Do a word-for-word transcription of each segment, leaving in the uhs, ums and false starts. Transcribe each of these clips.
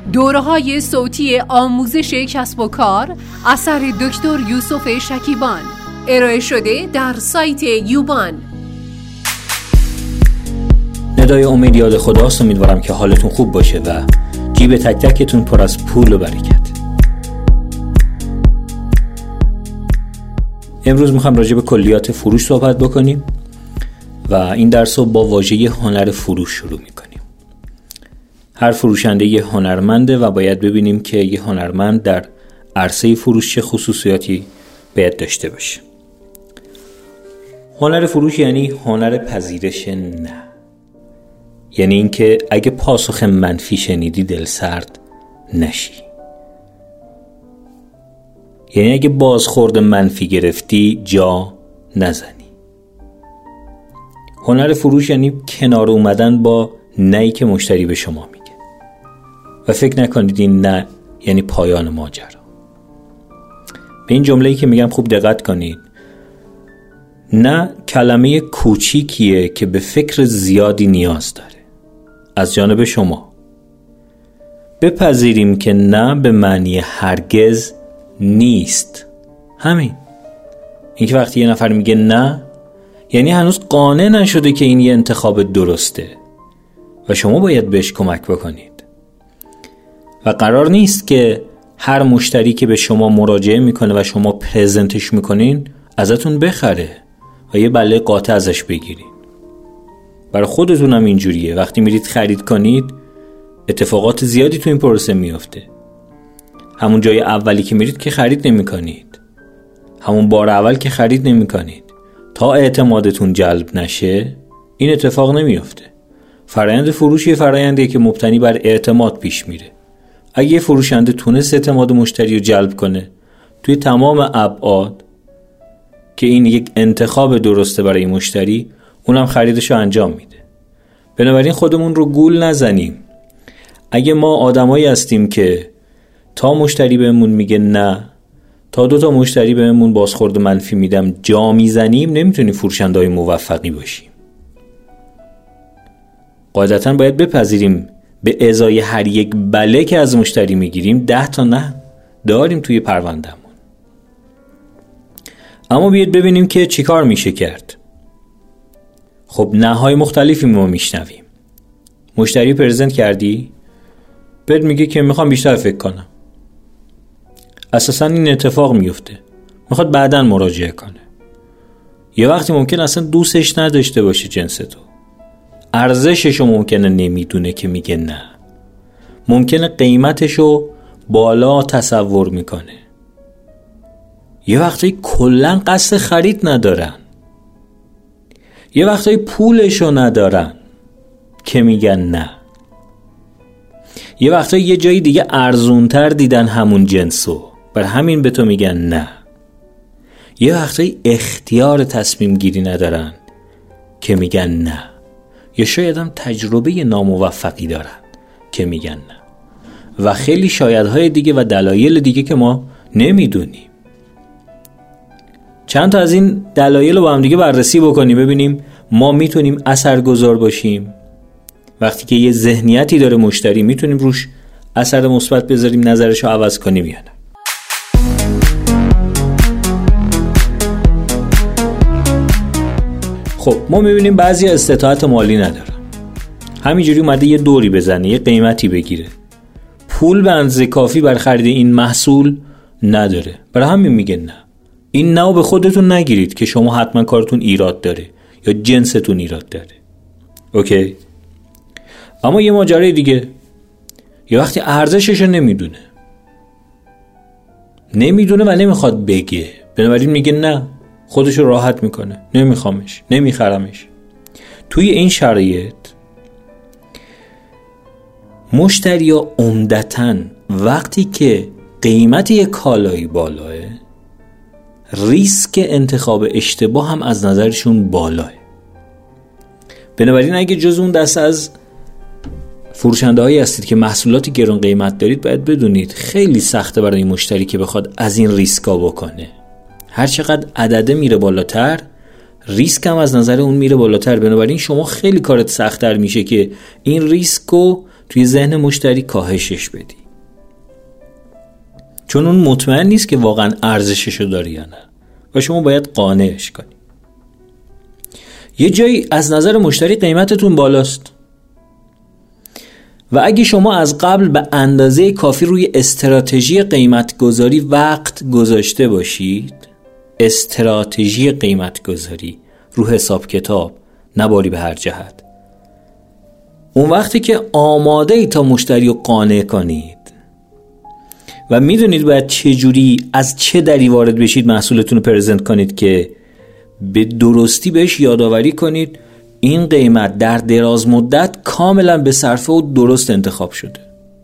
دوره‌های صوتی آموزش کسب و کار اثر دکتر یوسف شکیبان، ارائه شده در سایت یوبان. ندای امید یاد خداست. امیدوارم که حالتون خوب باشه و جیب تک تکتون پر از پول و برکت. امروز میخوام راجع به کلیات فروش صحبت بکنیم و این درس رو با واژه هنر فروش شروع میکنیم. هر فروشنده یه هنرمنده و باید ببینیم که یه هنرمند در عرصه فروش چه خصوصیاتی باید داشته باشه. هنر فروش یعنی هنر پذیرش نه. یعنی اینکه اگه پاسخ منفی شنیدی دل سرد نشی. یعنی اگه بازخورد منفی گرفتی جا نزنی. هنر فروش یعنی کنار اومدن با نهی که مشتری به شما میگه و فکر نکنید این نه یعنی پایان ماجرا. به این جمله‌ای که میگم خوب دقت کنید. نه کلمه کوچیکیه که به فکر زیادی نیاز داره از جانب شما. بپذیریم که نه به معنی هرگز نیست. همین. اینکه وقتی یه نفر میگه نه یعنی هنوز قانع نشده که این یه انتخاب درسته و شما باید بهش کمک بکنید. و قرار نیست که هر مشتری که به شما مراجعه میکنه و شما پرزنتش میکنین ازتون بخره و یه بله قاطع ازش بگیرین. برای خودتون هم اینجوریه. وقتی میرید خرید کنید اتفاقات زیادی تو این پروسه میفته. همون جای اولی که میرید که خرید نمی کنید. همون بار اول که خرید نمی کنید. تا اعتمادتون جلب نشه این اتفاق نمیفته. فرآیند فروش یه فرآیندیه که مبتنی بر اعتماد پیش میره. اگه یه فروشنده تونست اعتماد مشتری رو جلب کنه توی تمام ابعاد که این یک انتخاب درسته برای مشتری، اونم خریدش رو انجام میده. بنابراین خودمون رو گول نزنیم. اگه ما آدمایی هستیم که تا مشتری بهمون میگه نه، تا دو تا مشتری بهمون بازخورد منفی میدم جا میزنیم، نمیتونیم فروشنده‌های موفقی باشیم. قاعدتاً باید بپذیریم به ازای هر یک بله که از مشتری میگیریم ده تا نه داریم توی پروندهمون. اما بیاید ببینیم که چی کار میشه کرد. خب نه های مختلفی ما میشنویم. مشتری پرزنت کردی؟ بهت میگه که میخوام بیشتر فکر کنم. اساساً این اتفاق میفته. میخواد بعداً مراجعه کنه. یه وقتی ممکن اصلا دوستش نداشته باشه جنس تو. ارزششو ممکنه نمیدونه که میگه نه. ممکنه قیمتشو بالا تصور میکنه. یه وقتی کلاً قصد خرید ندارن. یه وقتی پولشو ندارن که میگن نه. یه وقتی یه جای دیگه ارزونتر دیدن همون جنسو، بر همین به تو میگن نه. یه وقتی اختیار تصمیم گیری ندارن که میگن نه. یا شاید هم تجربه ناموفقی دارن که میگن نه. و خیلی شایدهای دیگه و دلایل دیگه که ما نمیدونیم. چند تا از این دلایل رو با هم دیگه بررسی بکنیم ببینیم ما میتونیم اثرگذار باشیم. وقتی که یه ذهنیتی داره مشتری میتونیم روش اثر مثبت بذاریم، نظرش رو عوض کنیم یا نه. خب ما میبینیم بعضی استطاعت مالی ندارن. همینجوری اومده یه دوری بزنه، یه قیمتی بگیره. پول به اندازه کافی برای خرید این محصول نداره. برای همین میگه نه. این نه به خودتون نگیرید که شما حتما کارتون ایراد داره یا جنستون ایراد داره. اوکی؟ اما یه ماجرای دیگه، یه وقتی ارزشش رو نمیدونه نمیدونه و نمیخواد بگه، بنابراین میگه نه، خودش رو راحت میکنه، نمیخوامش، نمیخرمش. توی این شرایط مشتری ها عمدتاً وقتی که قیمت یک کالایی بالاه ریسک انتخاب اشتباه هم از نظرشون بالاه. بنابراین اگه جز اون دست از فروشنده هایی هستید که محصولات گران قیمت دارید، باید بدونید خیلی سخته برای مشتری که بخواد از این ریسکا بکنه. هر چقدر عدده میره بالاتر ریسک هم از نظر اون میره بالاتر. بنابراین شما خیلی کارت سخت‌تر میشه که این ریسکو توی ذهن مشتری کاهشش بدی. چون اون مطمئن نیست که واقعا ارزششو داره یا نه و شما باید قانعش کنی. یه جایی از نظر مشتری قیمتتون بالاست و اگه شما از قبل به اندازه کافی روی استراتژی قیمت گذاری وقت گذاشته باشید، استراتژی قیمت گذاری رو حساب کتاب، نباری به هر جهت، اون وقتی که آماده ای تا مشتری رو قانع کنید و میدونید باید چه جوری از چه دری وارد بشید محصولتون رو پرزنت کنید که به درستی بهش یادآوری کنید این قیمت در دراز مدت کاملا به صرفه و درست انتخاب شده.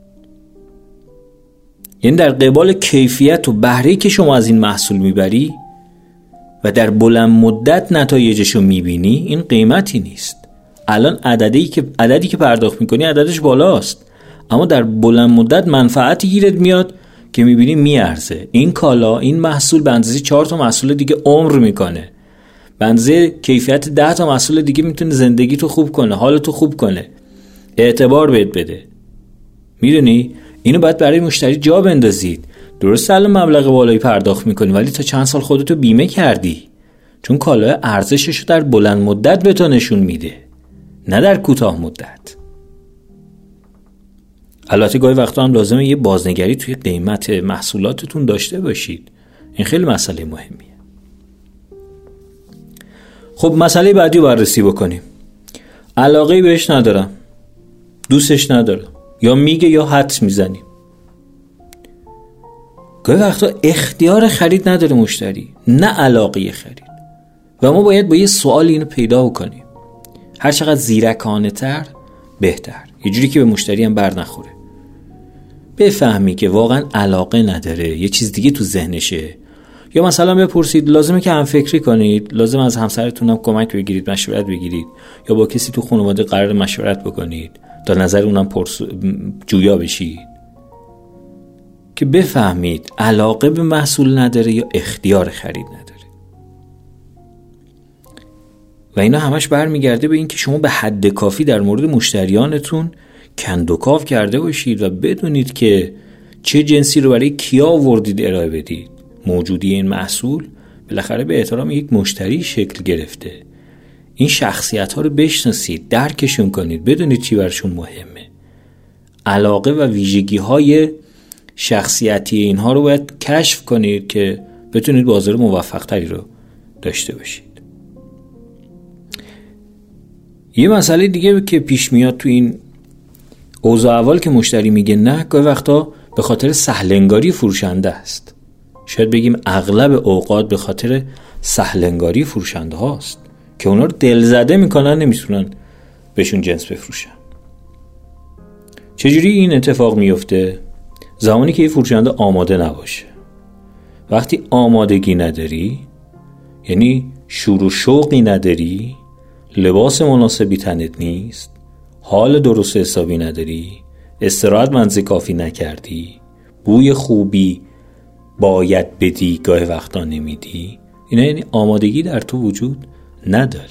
یعنی در قبال کیفیت و بهره‌ای که شما از این محصول میبری و در بلند مدت نتایجشو میبینی، این قیمتی نیست. الان عددی که عددی که پرداخت میکنی عددش بالاست، اما در بلند مدت منفعتی گیرت میاد که میبینی میارزه. این کالا، این محصول به اندازه چهار تا محصول دیگه عمر میکنه، به اندازه کیفیت ده تا محصول دیگه میتونه زندگی تو خوب کنه، حالتو خوب کنه، اعتبار بهت بده. میدونی اینو باید برای مشتری جا بندازید. درسته الان مبلغ بالایی پرداخت میکنی ولی تا چند سال خودتو بیمه کردی، چون کالای ارزششو در بلند مدت به تو نشون میده، نه در کوتاه مدت. البته گاهی وقتا هم لازمه یه بازنگری توی قیمت محصولاتتون داشته باشید. این خیلی مسئله مهمیه. خب مسئله بعدی رو بررسی بکنیم. علاقه بهش ندارم، دوستش ندارم، یا میگه یا حدس میزنیم. گاهی وقتا اختیار خرید نداره مشتری، نه علاقه خرید، و ما باید با یه سوال اینو پیدا کنیم. هر چقدر زیرکانه تر بهتر، یه جوری که به مشتری هم بر نخوره. بفهمی که واقعا علاقه نداره، یه چیز دیگه تو ذهنشه. یا مثلا بپرسید لازمه که هم فکری کنید، لازم از همسرتون هم کمک بگیرید، مشورت بگیرید، یا با کسی تو خانواده قرار مشورت بکنید تا نظر اونم پرس... جویا بشید، که بفهمید علاقه به محصول نداره یا اختیار خرید نداره. و اینا همش برمیگرده به این که شما به حد کافی در مورد مشتریانتون کندوکاو کرده باشید و بدونید که چه جنسی رو برای کیا آوردید ارائه بدید. موجودی این محصول بالاخره به احترام یک مشتری شکل گرفته. این شخصیت ها رو بشناسید، درکشون کنید، بدونید چی برشون مهمه. علاقه و ویژگی های شخصیتی اینها رو باید کشف کنید که بتونید بازار موفق تری رو داشته باشید. یه مسئله دیگه که پیش میاد تو این اوضاع اول که مشتری میگه نه، گاهی وقتا به خاطر سهلنگاری فروشنده است. شاید بگیم اغلب اوقات به خاطر سهلنگاری فروشنده هاست که اونا رو دلزده میکنن، نمیتونن بهشون جنس بفروشن. چجوری این اتفاق میفته؟ زمانی که یه فروشنده آماده نباشه. وقتی آمادگی نداری، یعنی شور و شوقی نداری، لباس مناسبی تنت نیست، حال درست حسابی نداری، استراحت منزه کافی نکردی، بوی خوبی باید بدی گاه وقتا نمیدی، اینا یعنی آمادگی در تو وجود نداره.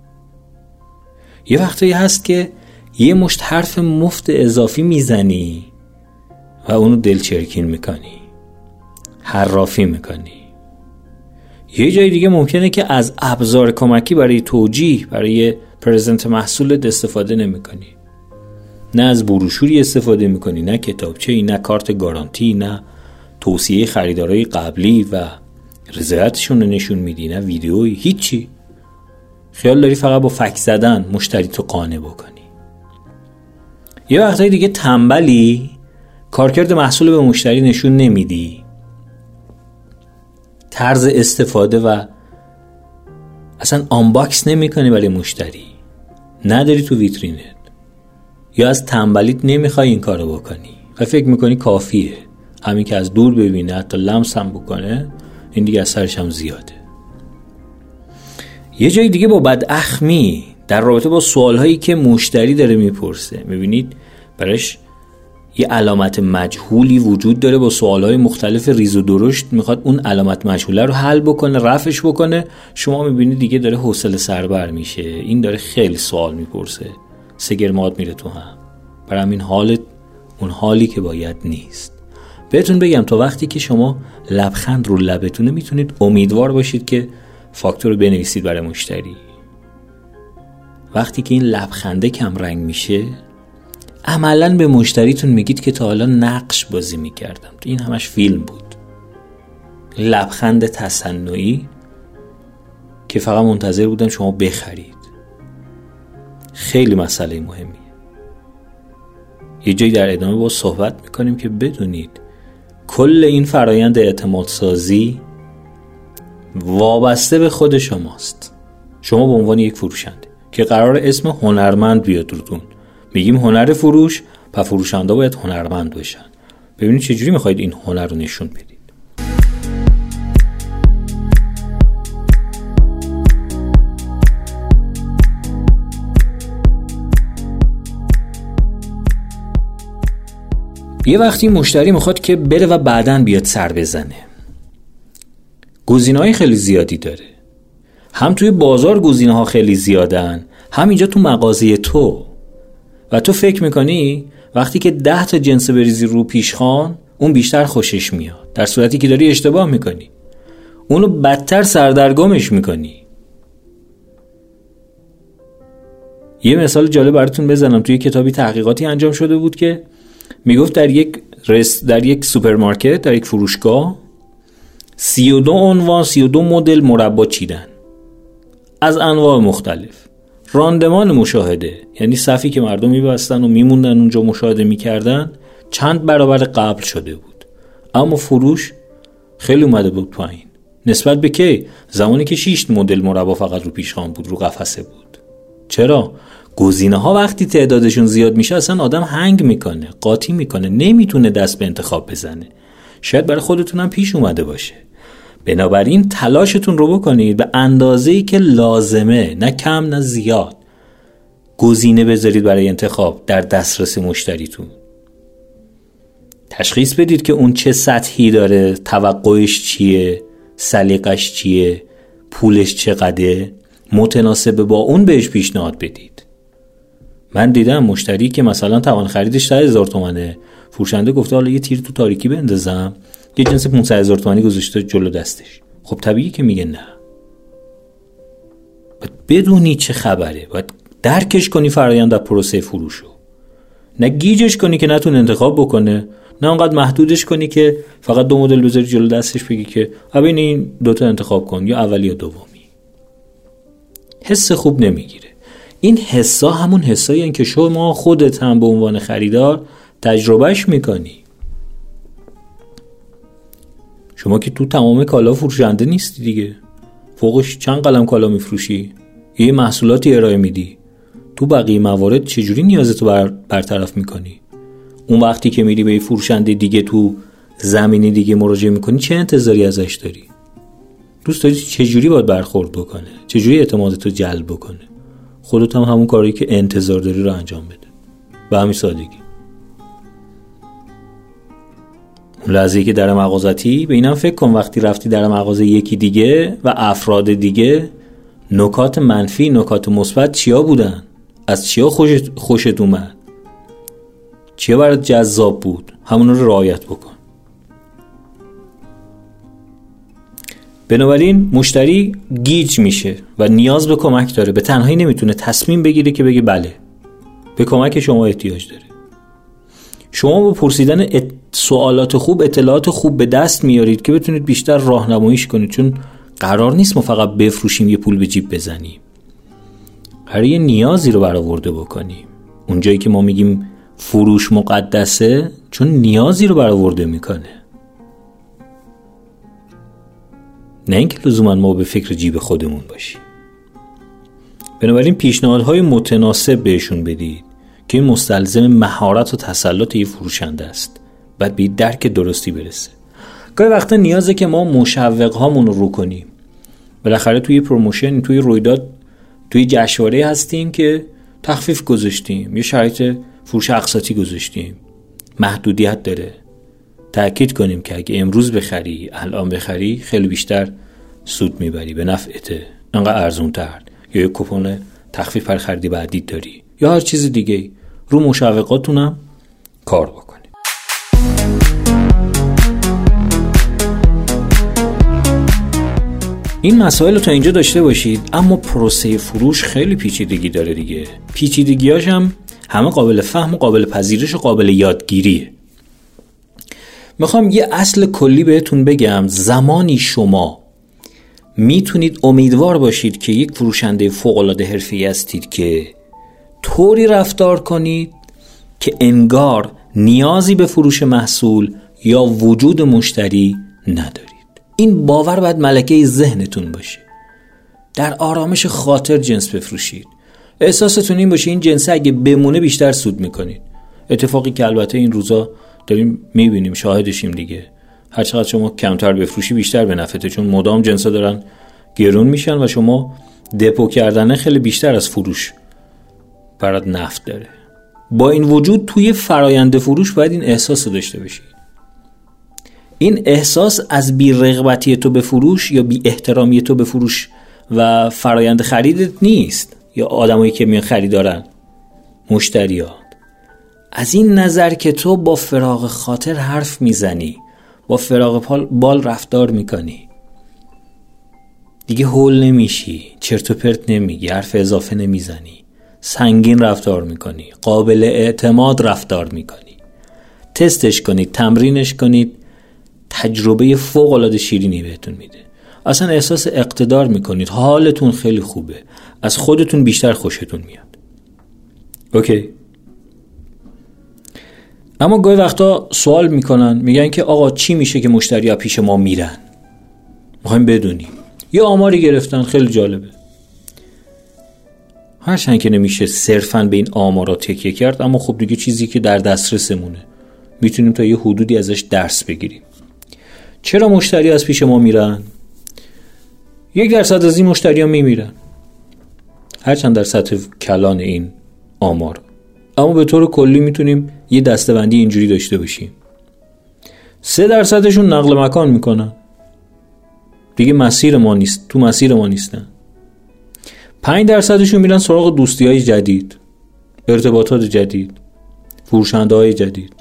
یه وقتایی هست که یه مشت حرف مفت اضافی میزنی و اونو دلچرکین میکنی، حرافی میکنی. یه جای دیگه ممکنه که از ابزار کمکی برای توجیه، برای پرزنت محصولت استفاده نمیکنی، نه از بروشوری استفاده میکنی، نه کتابچه‌ای، نه کارت گارانتی، نه توصیه خریدارای قبلی و رضایتشون رو نشون میدی، نه ویدیویی، هیچی. خیال داری فقط با فک زدن مشتری تو قانع بکنی. یه وقتایی دیگه تنبلی، کارکرد محصول به مشتری نشون نمیدی، طرز استفاده و اصلا آنباکس نمی کنی برای مشتری، نداری تو ویترینت، یا از تنبلیت نمیخوای این کارو بکنی و فکر میکنی کافیه همین که از دور ببینه، حتی لمس هم بکنه، این دیگه از سرش هم زیاده. یه جای دیگه با بداخمی در رابطه با سوالهایی که مشتری داره میپرسه، میبینید براش یه علامت مجهولی وجود داره، با سوالهای مختلف ریز و درشت میخواد اون علامت مجهوله رو حل بکنه، رفعش بکنه. شما میبینید دیگه داره حوصله سربر میشه، این داره خیلی سوال میپرسه، سگرمات میره تو هم، برای همین حالت اون حالی که باید نیست. بهتون بگم تا وقتی که شما لبخند رو لبتونه میتونید امیدوار باشید که فاکتور رو بنویسید برای مشتری. وقتی که این لبخنده کم رنگ میشه عملاً به مشتریتون میگید که تا حالا نقش بازی میکردم، این همش فیلم بود. لبخند تصنعی که فقط منتظر بودم شما بخرید. خیلی مسئله مهمیه. یه جایی در ادامه با صحبت میکنیم که بدونید کل این فرایند اعتماد سازی وابسته به خود شماست. شما به عنوان یک فروشنده که قرار اسم هنرمند بیاد روتون، میگیم هنر فروش، پس فروشنده باید هنرمند بشن. ببینید چجوری میخواید این هنر رو نشون بدید. یه وقتی مشتری میخواد که بره و بعداً بیاد سر بزنه. گزینه‌های خیلی زیادی داره. هم توی بازار گزینه‌ها خیلی زیادن، هم اینجا تو مغازه تو. و تو فکر میکنی وقتی که ده تا جنس بریزی رو پیشخوان اون بیشتر خوشش میاد، در صورتی که داری اشتباه میکنی. اونو بدتر سردرگمش میکنی. یه مثال جالب براتون بزنم. توی کتابی تحقیقاتی انجام شده بود که میگفت در یک رست در یک سوپرمارکت، در یک فروشگاه سی و دو عنوان سی و دو مدل مربا چیدن از انواع مختلف. راندمان مشاهده، یعنی صفی که مردم میبستن و میموندن اونجا مشاهده میکردن، چند برابر قبل شده بود. اما فروش خیلی اومده بود پایین. نسبت به کی؟ زمانی که شش مدل مربا فقط رو پیشخوان بود، رو قفسه بود. چرا؟ گزینه ها وقتی تعدادشون زیاد میشه اصلا آدم هنگ میکنه، قاطی میکنه، نمیتونه دست به انتخاب بزنه. شاید برای خودتونم پیش اومده باشه. بنابراین تلاشتون رو بکنید به اندازه‌ای که لازمه، نه کم نه زیاد. گزینه بذارید برای انتخاب در دسترس مشتریتون. تشخیص بدید که اون چه سطحی داره، توقعش چیه، سلیقش چیه، پولش چقدره، متناسب با اون بهش پیشنهاد بدید. من دیدم مشتری که مثلا توان خریدش ده هزار تومنه، فروشنده گفته حالا یه تیر تو تاریکی بندازم، یه جنس پانصد هزار تومانی گذاشته جلو دستش. خب طبیعی که میگه نه. باید بدونی چه خبره، باید درکش کنی فرآیند پروسه فروشو. نه گیجش کنی که نتونه انتخاب بکنه، نه اونقدر محدودش کنی که فقط دو مدل بذاری جلو دستش بگی که ببین این دوتا انتخاب کن، یا اولی یا دومی. حس خوب نمیگیره. این حسا همون حسایی هن که شما خودت هم به عنوان خریدار تجربهش میکنی. شما که تو تمام کالا فروشنده نیستی دیگه. فوقش چند قلم کالا میفروشی، یه محصولاتی ارائه میدی. تو بقیه موارد چجوری نیازتو بر برطرف میکنی؟ اون وقتی که میری به یه فروشنده دیگه تو زمینی دیگه مراجعه میکنی چه انتظاری ازش داری؟ دوست داری چجوری باید برخورد بکنه؟ چجوری اعتمادتو جلب بکنه؟ خودت هم همون کاری که انتظار داری رو انجام بده. به همین سادگی. اون لحظه‌ای که در مغازتی به اینم فکر کن وقتی رفتی در مغازه یکی دیگه و افراد دیگه، نکات منفی، نکات مثبت چیا بودن؟ از چیا خوشت خوشت اومد؟ چیا برات جذاب بود؟ همون رو رعایت بکن. بنابراین مشتری گیج میشه و نیاز به کمک داره. به تنهایی نمیتونه تصمیم بگیره که بگه بله، به کمک شما احتیاج داره. شما با پرسیدن سوالات خوب اطلاعات خوب به دست میارید که بتونید بیشتر راهنماییش کنید، چون قرار نیست ما فقط بفروشیم یه پول به جیب بزنیم. قراره یه نیازی رو برآورده بکنیم. اونجایی که ما میگیم فروش مقدسه، چون نیازی رو برآورده میکنه، نه اینکه لزوما ما به فکر جیب خودمون باشیم. بنابراین پیشنهادهای متناسب بهشون بدید که این مستلزم مهارت و تسلط یه فروشنده است. بعد به درک درستی برسه. گاهی وقتا نیازه که ما مشوق هامون رو رو کنیم. بالاخره توی پروموشن، توی رویداد، توی جشنواره هستیم که تخفیف گذاشتیم، یه شرایط فروش اقساطی گذاشتیم، محدودیت داره. تأکید کنیم که اگه امروز بخری، الان بخری، خیلی بیشتر سود میبری، به نفعته، انقدر ارزون تر، یا یه کوپن تخفیف پر خریدی بعدی داری، یا هر چیز دیگه. رو مشوقاتونم کار بکنیم. این مسائل رو تا اینجا داشته باشید. اما پروسه فروش خیلی پیچیدگی داره دیگه. پیچیدگیاش هم همه قابل فهم و قابل پذیرش و قابل یادگیریه. میخوام یه اصل کلی بهتون بگم. زمانی شما میتونید امیدوار باشید که یک فروشنده فوق‌العاده حرفه‌ای هستید که طوری رفتار کنید که انگار نیازی به فروش محصول یا وجود مشتری ندارید. این باور باید ملکه ذهنتون باشه. در آرامش خاطر جنس بفروشید. احساستون این باشه این جنس اگه بمونه بیشتر سود میکنید. اتفاقی که البته این روزا داریم میبینیم، شاهدشیم دیگه. هر چقدر شما کمتر بفروشی بیشتر به نفعته، چون مدام جنسا دارن گرون میشن و شما دپو کردن خیلی بیشتر از فروش برات نفت داره. با این وجود توی فرایند فروش باید این احساس رو داشته باشی. این احساس از بی رغبتی تو به فروش یا بی احترامی تو به فروش و فرایند خریدت نیست، یا آدمایی که میان خریدارن، مشتریات. از این نظر که تو با فراغ خاطر حرف میزنی، با فراغ بال رفتار میکنی، دیگه هول نمیشی، چرت و پرت نمیگی، حرف اضافه نمیزنی، سنگین رفتار میکنی، قابل اعتماد رفتار میکنی. تستش کنید، تمرینش کنید، تجربه فوق العاده شیرینی بهتون میده. اصلا احساس اقتدار میکنید، حالتون خیلی خوبه، از خودتون بیشتر خوشتون میاد. اوکی. اما گاهی وقتا سوال میکنن، میگن که آقا چی میشه که مشتری ها پیش ما میرن؟ میخوایم بدونیم. یه آماری گرفتن خیلی جالبه. هرچند که نمیشه صرفاً به این آمارا تکیه کرد، اما خب دیگه چیزی که در دسترسمونه، میتونیم تا یه حدودی ازش درس بگیریم. چرا مشتری از پیش ما میرن؟ یک درصد از این مشتری ها میمیرن، هرچند در سطح کلان این آمار، اما به طور کلی میتونیم یه دسته‌بندی اینجوری داشته باشیم. سه درصدشون نقل مکان میکنن، دیگه مسیر ما نیست، تو مسیر ما نیستن. پنج درصدشون میرن سراغ دوستی‌های جدید، ارتباطات جدید، فروشنده‌های جدید.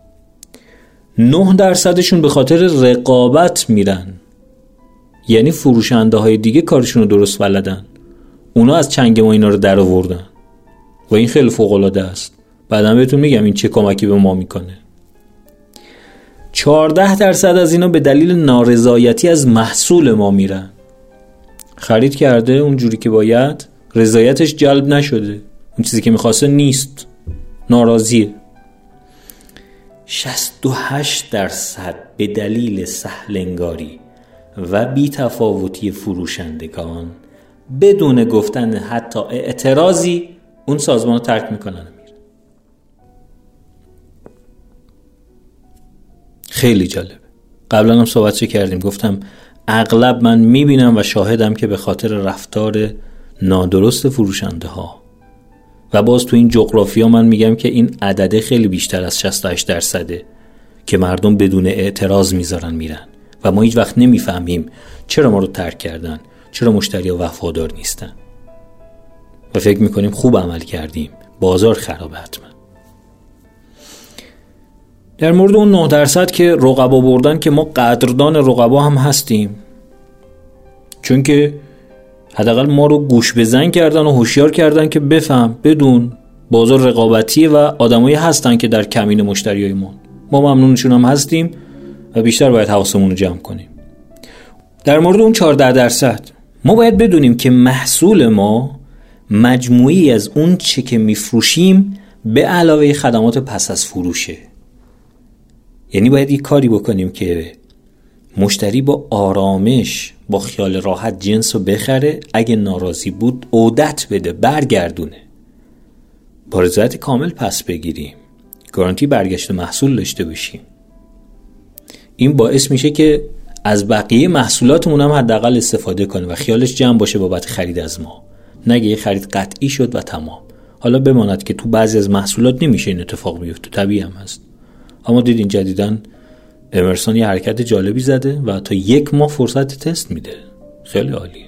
نه درصدشون به خاطر رقابت میرن، یعنی فروشنده‌های دیگه کارشون رو درست بلدن، اونا از چنگ ما اینا رو در آوردن و این خیلی فوق‌العاده است. بعدم بهتون میگم این چه کمکی به ما میکنه. چهارده درصد از اینا به دلیل نارضایتی از محصول ما میرن. خرید کرده اون جوری که باید، رضایتش جلب نشده، اون چیزی که میخواسته نیست، ناراضیه. شصت و هشت درصد به دلیل سهلنگاری و بی‌تفاوتی فروشندگان بدون گفتن حتی اعتراضی اون سازمان رو ترک میکنن. خیلی جالبه. قبلا هم صحبتش کردیم، گفتم اغلب من میبینم و شاهدم که به خاطر رفتار نادرست فروشنده ها، و باز تو این جغرافیا من میگم که این عدده خیلی بیشتر از شصت و هشت درصده که مردم بدون اعتراض میذارن میرن و ما هیچ وقت نمیفهمیم چرا ما رو ترک کردن، چرا مشتری ها وفادار نیستن و فکر میکنیم خوب عمل کردیم، بازار خرابه. حتما در مورد اون نه درصد که رقبا بردن، که ما قدردان رقبا هم هستیم، چون که حداقل ما رو گوش بزن کردن و هوشیار کردن که بفهم، بدون بازار رقابتیه و آدمایی هستن که در کمین مشتریای ما ما ممنونشون هم هستیم و بیشتر باید حواسمون رو جمع کنیم. در مورد اون چهارده درصد ما باید بدونیم که محصول ما مجموعی از اون چه که میفروشیم به علاوه خدمات پس از فروشه. یعنی باید یک کاری بکنیم که مشتری با آرامش، با خیال راحت جنس رو بخره، اگه ناراضی بود عودت بده، برگردونه، با رضایت کامل پس بگیریم، گارانتی برگشت محصول داشته باشیم. این باعث میشه که از بقیه محصولاتمون هم حداقل استفاده کنه و خیالش جمع باشه بابت خرید از ما، نگه یه خرید قطعی شد و تمام. حالا بماند که تو بعضی از محصولات نمیشه این اتفاق بیفته، طبیعی هم هست. اما دیدین جدیدن امرسون یه حرکت جالبی زده و تا یک ماه فرصت تست میده. خیلی عالیه.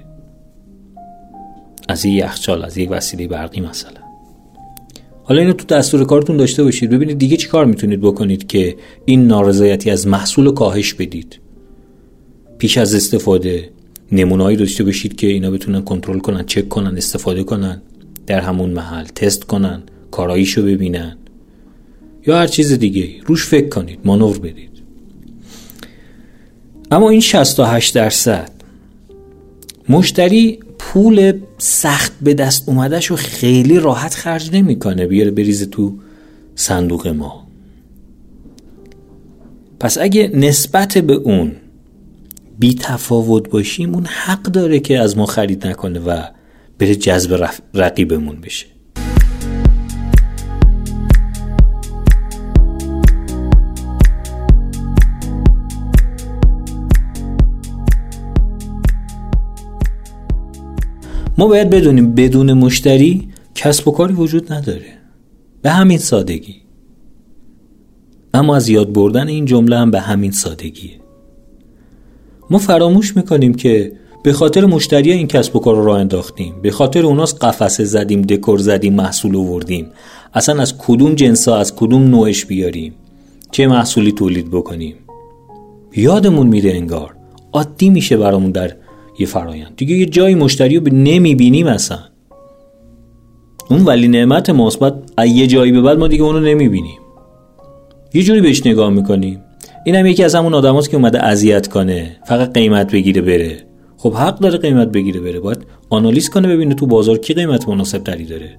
از یک یخچال، از یک وسیله برقی مثلا. حالا اینو تو دستور کارتون داشته باشید، ببینید دیگه چی کار میتونید بکنید که این نارضایتی از محصول رو کاهش بدید. پیش از استفاده نمونه‌ای داشته باشید که اینا بتونن کنترل کنن، چک کنن، استفاده کنن در همون محل، تست کنن، کاراییشو ببینن یا هر چیز دیگه. روش فکر کنید، مانور بدید. اما این شصت و هشت درصد مشتری پول سخت به دست اومدهشو خیلی راحت خرج نمیکنه بیاره بریزه تو صندوق ما. پس اگه نسبت به اون بی تفاوت باشیم، اون حق داره که از ما خرید نکنه و بره جذب رقیبمون بشه. ما باید بدونیم بدون مشتری کسب و کاری وجود نداره، به همین سادگی. اما از یاد بردن این جمله هم به همین سادگیه. ما فراموش میکنیم که به خاطر مشتری این کسب و کار رو راه انداختیم، به خاطر اوناست قفسه زدیم، دکور زدیم، محصول آوردیم. اصلا از کدوم جنسا، از کدوم نوعش بیاریم، چه محصولی تولید بکنیم، یادمون میره، انگار عادی میشه برامون در یه فرایند دیگه. یه جایی مشتری رو نمیبینیم، اصلا اون ولی نعمت ماست. بعد یه جایی به بعد ما دیگه اونو نمیبینیم، یه جوری بهش نگاه میکنیم. این هم یکی از همون آدم هاست که اومده اذیت کنه، فقط قیمت بگیره بره. خب حق داره قیمت بگیره بره، باید آنالیز کنه ببینه تو بازار کی قیمت مناسب تری داره.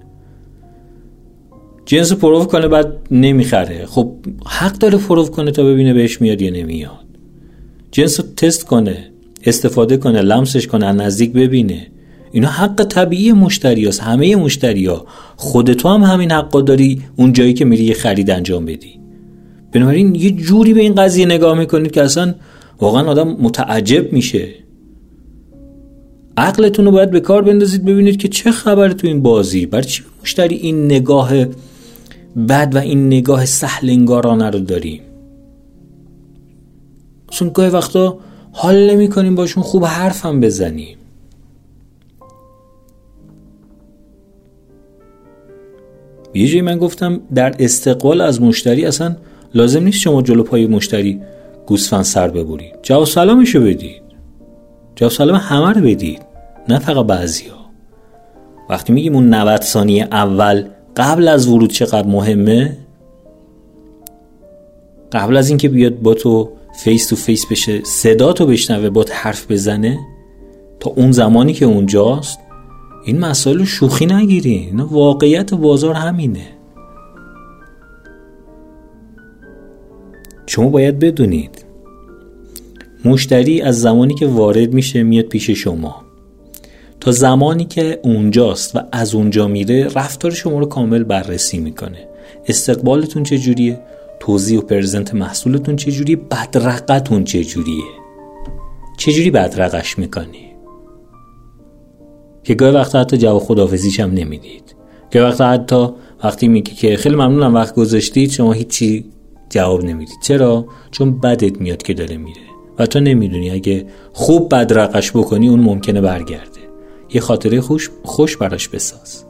جنس پروف کنه بعد نمیخره، خب حق داره پروف کنه تا ببینه بهش میاد یا نمیاد. جنس رو تست کنه، استفاده کنه، لمسش کنه، نزدیک ببینه. اینا حق طبیعی مشتری هست، همه مشتری ها. خودتو هم همین حقا داری اون جایی که میری یه خرید انجام بدی. بنابراین یه جوری به این قضیه نگاه میکنید که اصلا واقعا آدم متعجب میشه. عقلتون رو باید به کار بندازید ببینید که چه خبره تو این بازی. برای چی مشتری این نگاه بد و این نگاه سهل انگارانه رو داریم؟ اصلا گاهی وقتا حال نمی کنیم باشون خوب حرف هم بزنیم. یه جایی من گفتم در استقبال از مشتری اصلا لازم نیست شما جلو پای مشتری گوسفند سر ببرید، جواب سلامشو بدید، جواب سلام همه رو بدید، نه فقط بعضیا. وقتی میگیم اون نود ثانیه اول قبل از ورود چقدر مهمه، قبل از اینکه بیاد با تو فیس تو فیس بشه، صدا تو بشنوه، با حرف بزنه، تا اون زمانی که اونجاست، این مسائل رو شوخی نگیرین. اینا واقعیت بازار همینه. شما باید بدونید مشتری از زمانی که وارد میشه میاد پیش شما تا زمانی که اونجاست و از اونجا میره، رفتار شما رو کامل بررسی میکنه. استقبالتون چجوریه، توضیح و پرزنت محصولتون چجوریه، بدرقتون چجوریه، چجوری بدرقش میکنی، که گاهی وقتا حتی جواب خداحافظیش هم نمیدید. گاهی وقتا حتی وقتی میگی که خیلی ممنونم وقت گذاشتید، شما هیچی جواب نمیدید. چرا؟ چون بدت میاد که داره میره و تو نمیدونی اگه خوب بدرقش بکنی اون ممکنه برگرده. یه خاطره خوش خوش براش بساز.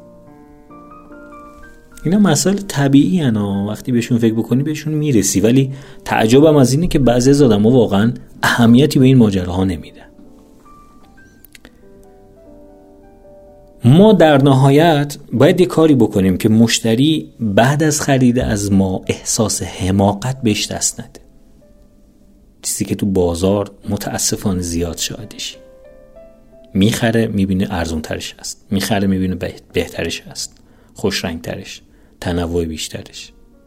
اینا مسائل طبیعی هن، وقتی بهشون فکر بکنی بهشون میرسی. ولی تعجبم از اینه که بعضی از آدم ها واقعا اهمیتی به این ماجراها نمیدن. ما در نهایت باید یه کاری بکنیم که مشتری بعد از خرید از ما احساس حماقت بهش دست نده. چیزی که تو بازار متاسفانه زیاد شاهدشی. میخره میبینه ارزون ترش هست، میخره میبینه بهترش هست، خوش رنگ ترش، تنوع بیشترش.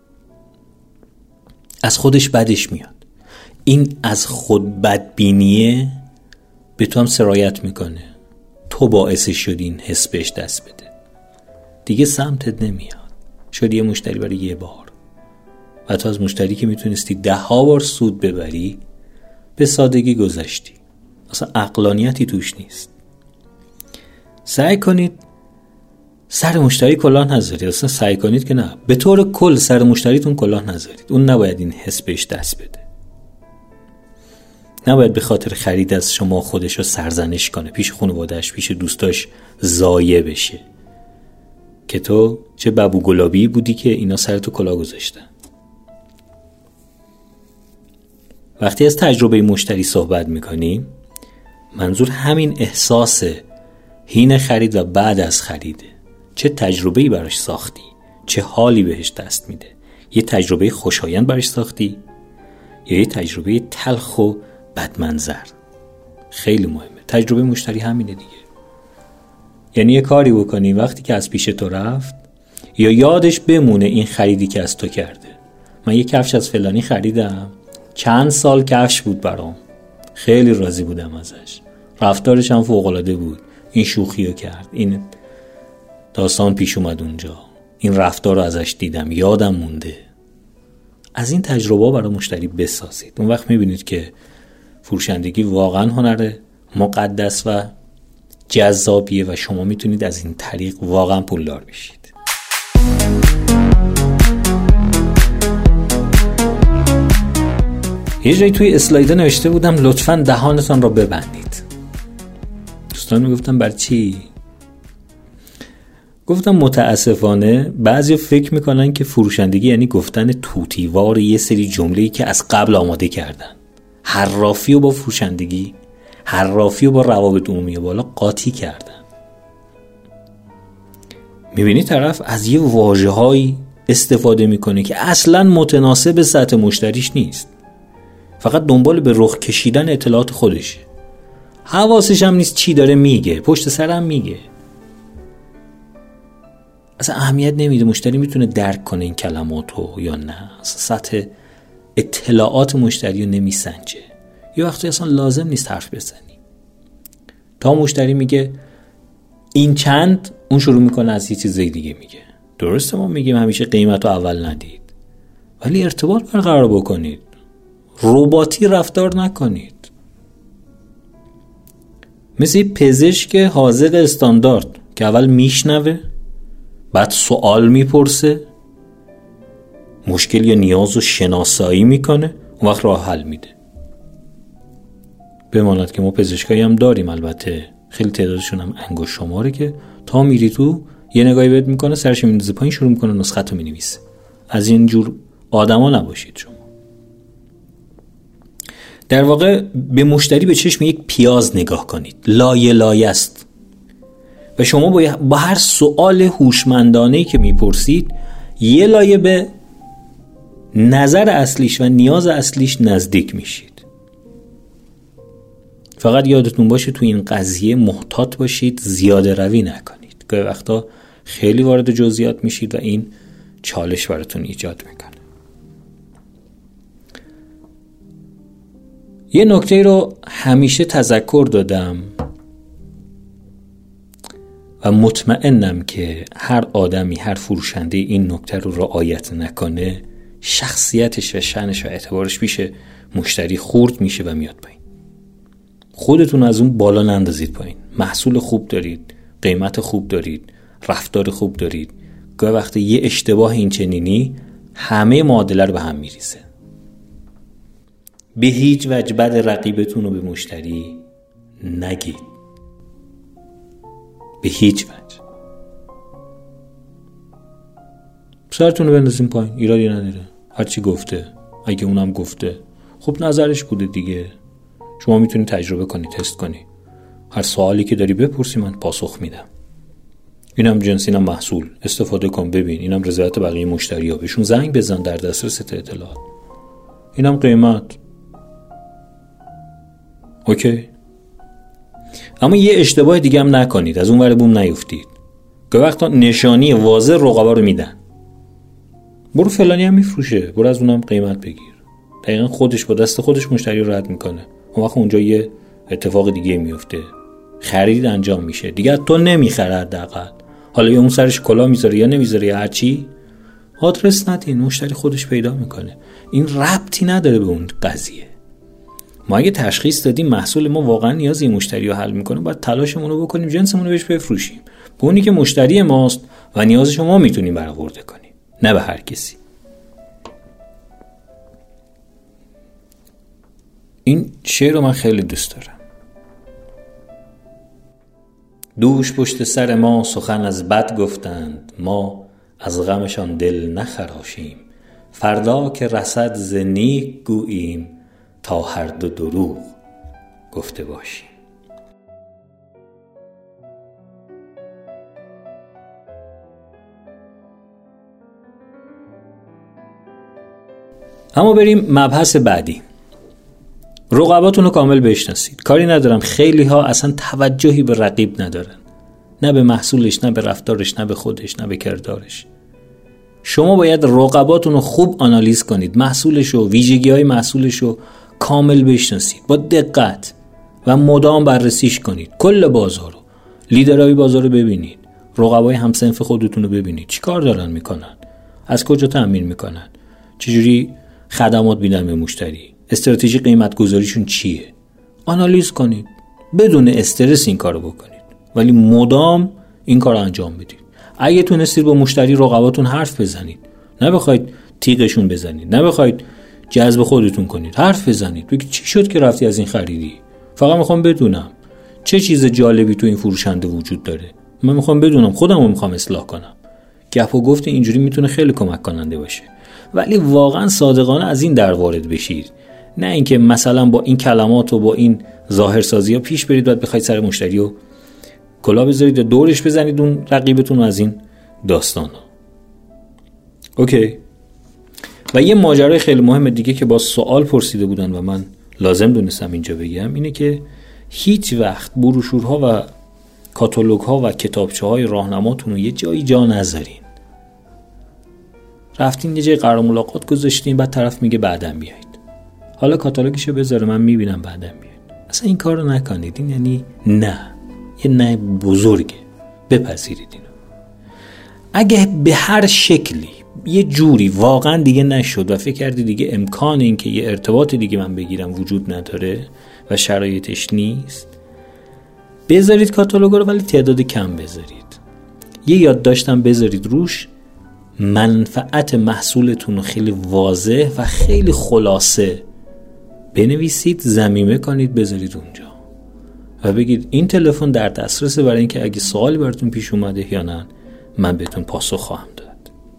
از خودش بدش میاد. این از خود بدبینیه به تو هم سرایت میکنه. تو باعثش شدی این حس بهش دست بده. دیگه سمتت نمیاد. شدی یه مشتری برای یه بار و تو از مشتری که میتونستی ده ها بار سود ببری به سادگی گذشتی. اصلا عقلانیتی توش نیست. سعی کنید سر مشتری کلاه نذارید. اصلا سعی کنید که نه، به طور کل سر مشتریتون کلاه نذارید. اون نباید این حس بهش دست بده. نباید به خاطر خرید از شما خودش رو سرزنش کنه، پیش خانواده‌اش، پیش دوستاش ضایع بشه که تو چه ببو گلابی بودی که اینا سر تو کلاه گذاشتن. وقتی از تجربه مشتری صحبت میکنیم، منظور همین احساس حین خرید و بعد از خریده. چه تجربه‌ای براش ساختی، چه حالی بهش دست میده. یه تجربه خوشایند براش ساختی یا یه تجربه تلخ و بدمنظر. خیلی مهمه. تجربه مشتری همینه دیگه. یعنی یه کاری بکنی وقتی که از پیش تو رفت یا یادش بمونه این خریدی که از تو کرده. من یه کفش از فلانی خریدم، چند سال کفش بود برام، خیلی راضی بودم ازش، رفتارش هم فوق‌العاده بود، این شوخی رو کرد، این داستان پیش اومد اونجا، این رفتار رو ازش دیدم، یادم مونده. از این تجربه برای مشتری بسازید. اون وقت میبینید که فروشندگی واقعا هنر مقدس و جذابیه و شما میتونید از این طریق واقعا پولدار بشید. یه جایی توی اسلاید نوشته بودم لطفاً دهانتان را ببندید. دوستان میگفتن بر چی؟ گفتم متاسفانه بعضی فکر میکنن که فروشندگی یعنی گفتن توتیوار یه سری جمله‌ای که از قبل آماده کردن. حرافی رو با فروشندگی، حرافی رو با روابط عمومی بالا قاطی کردن. میبینی طرف از یه واژه‌هایی استفاده میکنه که اصلاً متناسب سطح مشتریش نیست. فقط دنبال به رخ کشیدن اطلاعات خودشه. حواسش هم نیست چی داره میگه، پشت سرم میگه. اصلا اهمیت نمیده مشتری میتونه درک کنه این کلماتو یا نه. اصلا سطح اطلاعات مشتری رو نمیسنجه. یه وقتی اصلا لازم نیست حرف بزنی. تا مشتری میگه این چند، اون شروع میکنه از یه چیز دیگه میگه. درسته ما میگیم همیشه قیمت رو اول ندید، ولی ارتباط برقرار بکنید. رباتی رفتار نکنید. مثل پزشک حاذق استاندارد که اول میشنوه، بعد سوال میپرسه، مشکل یا نیاز رو شناسایی میکنه، اون وقت راه حل میده. بماند که ما پزشکایی هم داریم، البته خیلی تعدادشون هم انگشت شماره، که تا میری تو یه نگاهی بهت میکنه، سرش میندازه پایین، شروع میکنه نسخه رو مینویسه. از این جور آدما نباشید شما. در واقع به مشتری به چشم یک پیاز نگاه کنید. لایه لایه است و شما با هر سوال هوشمندانه‌ای که میپرسید یه لایه به نظر اصلیش و نیاز اصلیش نزدیک میشید. فقط یادتون باشه تو این قضیه محتاط باشید، زیاده روی نکنید. گاهی وقتا خیلی وارد جزئیات میشید و این چالش براتون ایجاد میکنه. یه نکته رو همیشه تذکر دادم و مطمئنم که هر آدمی، هر فروشنده این نکته رو رعایت نکنه، شخصیتش و شأنش و اعتبارش پیش مشتری خورد میشه و میاد پایین. خودتون از اون بالا نندازید پایین. محصول خوب دارید، قیمت خوب دارید، رفتار خوب دارید. گاهی وقت یه اشتباه این چنینی همه معادله رو به هم میریزه. به هیچ وجه بد رقیبتون رو به مشتری نگید. به هیچ وجه. سرتون رو بندازین پایین، ایرادی نداره. هرچی گفته، اگه اونم گفته، خب نظرش بوده دیگه. شما میتونی تجربه کنی، تست کنی. هر سوالی که داری بپرسی، من پاسخ میدم. اینم جنس، اینم محصول، استفاده کن، ببین. اینم رضایت بقیه مشتری ها، بهشون زنگ بزن، در دسترس اطلاعات. اینم قیمت. اوکی. اما یه اشتباه دیگه هم نکنید، از اون ور بوم نیفتید. که وقتا نشانی واضح رقبا رو میدن، برو فلانی هم میفروشه، برو از اونم قیمت بگیر. دقیقا خودش با دست خودش مشتری رو رد میکنه. اون وقت اونجا یه اتفاق دیگه میفته، خرید انجام میشه دیگه. تو نمیخره حداقل. حالا یا اون سرش کلا میذاره یا نمیذاره یا هرچی، آدرس ندین، مشتری خودش پیدا میکنه. این ربطی نداره به اون قضیه. ما اگه تشخیص دادیم محصول ما واقعا نیاز این مشتری رو حل میکنه، باید تلاشمون رو بکنیم، جنسمون رو بهش بفروشیم به اونی که مشتری ماست و نیاز شما میتونیم برآورده کنیم، نه به هر کسی. این شعر رو من خیلی دوست دارم. دوش پشت سر ما سخن از بد گفتند، ما از غمشان دل نخراشیم. فردا که رسد ز نیک گوییم، تا هر دو دروغ گفته باشیم. اما بریم مبحث بعدی. رقباتون رو کامل بشناسید. کاری ندارم خیلی ها اصلا توجهی به رقیب ندارن، نه به محصولش، نه به رفتارش، نه به خودش، نه به کردارش. شما باید رقباتون رو خوب آنالیز کنید، محصولش و ویژگی های محصولش رو کامل بشناسید، با دقت و مدام بررسیش کنید. کل بازار رو، لیدرهای بازار رو ببینید، رقبای همسنف خودتون رو ببینید، چی کار دارن میکنن، از کجا تامین میکنن، چجوری خدمات میدن به مشتری، استراتژی قیمت گذاریشون چیه. آنالیز کنید، بدون استرس این کارو بکنید، ولی مدام این کارو انجام بدید. اگه تونستید با مشتری رقباتون حرف بزنید، نه بخواید تیغشون بزنید، نه بخواید جذب خودتون کنید، حرف بزنید، بگید چی شد که رفتی از این خریدی، فقط میخوام بدونم چه چیز جالبی تو این فروشنده وجود داره، من میخوام بدونم، خودم رو میخوام اصلاح کنم. گپ و گفت اینجوری میتونه خیلی کمک کننده باشه، ولی واقعا صادقانه از این در وارد بشید، نه اینکه مثلا با این کلمات و با این ظاهرسازی ها پیش برید بعد بخواید سر مشتری رو کلا بذارید و دورش بزنید اون رقیبتون از این داستان ها. اوکی. و یه ماجرای خیلی مهم دیگه که با سوال پرسیده بودن و من لازم دونستم اینجا بگم اینه که هیچ وقت بروشورها و کاتالوگ‌ها و کتابچه‌های راهنماتون رو یه جایی جا نذارین. رفتین یه جای قرار ملاقات گذاشتین، بعد طرف میگه بعداً بیایید. حالا کاتالوگشو بذاره من میبینم بعداً بیایید. اصلا این کارو نکنید. این یعنی نه. یه نه بزرگه. بپذیرید اینو. اگه به هر شکلی یه جوری واقعا دیگه نشد و فکر کردی دیگه امکان این که یه ارتباط دیگه من بگیرم وجود نداره و شرایطش نیست، بذارید کاتالوگ رو، ولی تعداد کم بذارید. یه یادداشتم بذارید روش منفعت محصولتون رو خیلی واضح و خیلی خلاصه بنویسید، ضمیمه کنید، بذارید اونجا و بگید این تلفن در دسترسه برای اینکه اگه سوالی براتون پیش اومده یا نه من بهتون پاسخ خواهم داد.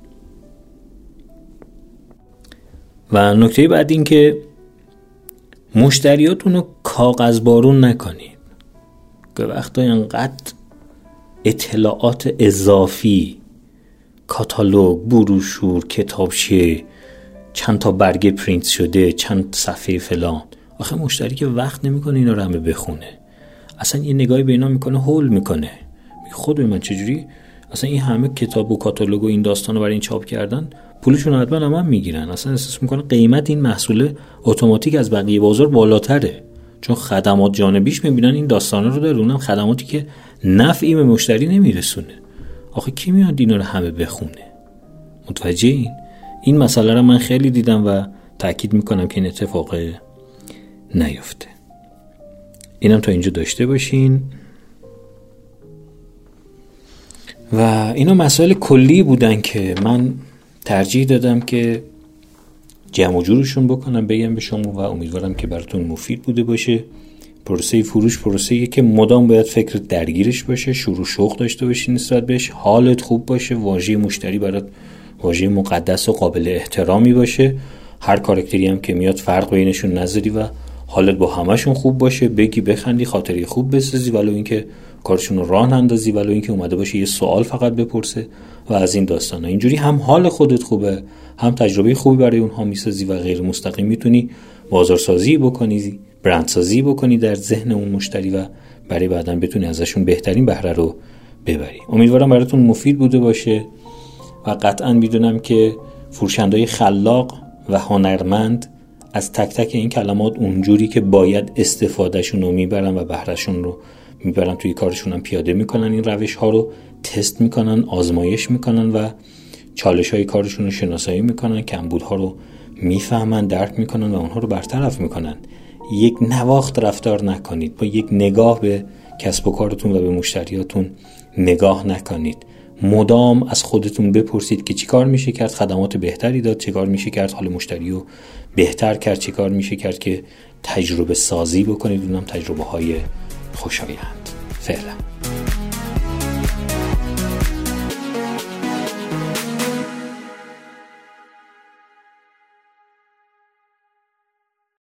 و نکته بعد این که مشتریاتون رو کاغذ بارون نکنید که وقتا اینقدر اطلاعات اضافی، کاتالوگ، بروشور، کتابچه، چند تا برگه پرینت شده، چند صفحه فلان، آخه مشتری که وقت نمیکنه اینا رو همه بخونه، اصلا یه نگاهی به اینا میکنه، هول میکنه، میگه خود من چجوری اصلا این همه کتاب و کاتالوگ و این داستانو برای این چاپ کردن پولشون رو حتما هم میگیرن. اصلا احساس میکنه قیمت این محصول اتوماتیک از بقیه بازار بالاتره، چون خدمات جانبیش میبینن این داستانا رو داره، اونم خدماتی که نفعی به مشتری نمیرسونه. آخه کی میاد اینا رو همه بخونه؟ متوجه این این مسئله رو من خیلی دیدم و تاکید میکنم که این اتفاق نیفته. اینم تا اینجا داشته باشین. و اینا مسائل کلی بودن که من ترجیح دادم که جمع و جورشون بکنم بگم به شما و امیدوارم که براتون مفید بوده باشه. پروسه فروش پروسه‌ایه که مدام باید فکر درگیرش باشه، شروع شوق داشته باشی نسبت بهش، حالت خوب باشه، واژه مشتری برات واژه مقدس و قابل احترامی باشه، هر کاراکتری هم که میاد فرق بینشون نذاری و حالت با همشون خوب باشه، بگی بخندی، خاطری خوب بسازی، ولو اینکه کارشون رو راه نندازی، ولو اینکه اومده باشه یه سوال فقط بپرسه و از این داستانا. اینجوری هم حال خودت خوبه، هم تجربه خوبی برای اونها میسازی و غیر مستقیم میتونی بازارسازی بکنی، برندسازی بکنی در ذهن اون مشتری و برای بعداً بتونی ازشون بهترین بهره رو ببری. امیدوارم براتون مفید بوده باشه و قطعاً میدونم که فروشندهای خلاق و هنرمند از تک تک این کلمات اونجوری که باید استفادهشون رو میبرن و بهرهشون رو میبرن توی کارشون هم پیاده میکنن، این روش ها رو تست میکنن، آزمایش میکنن و چالش های کارشون رو شناسایی میکنن، کمبودها رو میفهمن، درک میکنن و اونها رو برطرف میکنن. یک نواخت رفتار نکنید، با یک نگاه به کسب و کارتون و به مشتریاتون نگاه نکنید. مدام از خودتون بپرسید که چی کار میشه کرد خدمات بهتری داد، چی کار میشه کرد حال مشتری رو بهتر کرد، چی کار میشه کرد که تجربه سازی بکنید، اونم تجربه های خوشایند. فعلا